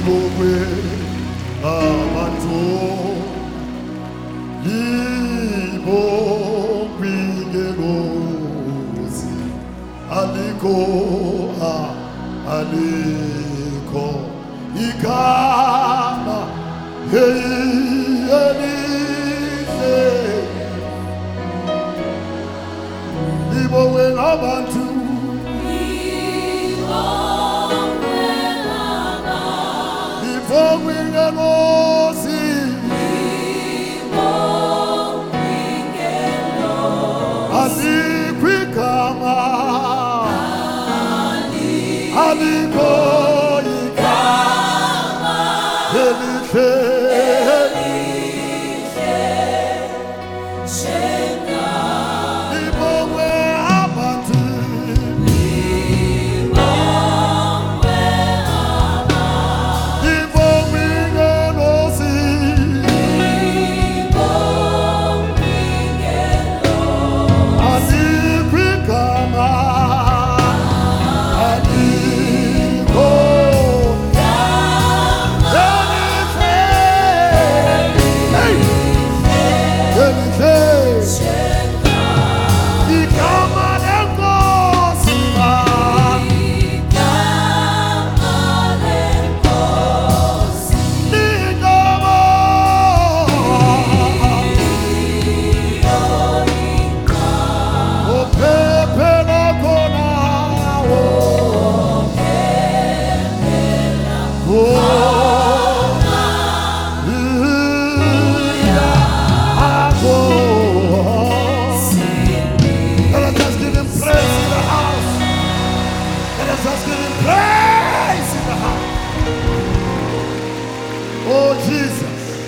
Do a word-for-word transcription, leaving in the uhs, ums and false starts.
Ibogwe abantu Ibogwe ngegozi Aliko ah, Aliko Ikama Hey Elise Ibogwe abantu Ibogwe ngegozi Alikwikama Aliko Ikama Elise Ibogwe abantu Ibogwe ngegozi Alikwikama Aliko Elise Ikama lengozi Ikama Opepe nakona Let us just give him praise in the house. Let us just give him praise in the house. Oh, Jesus.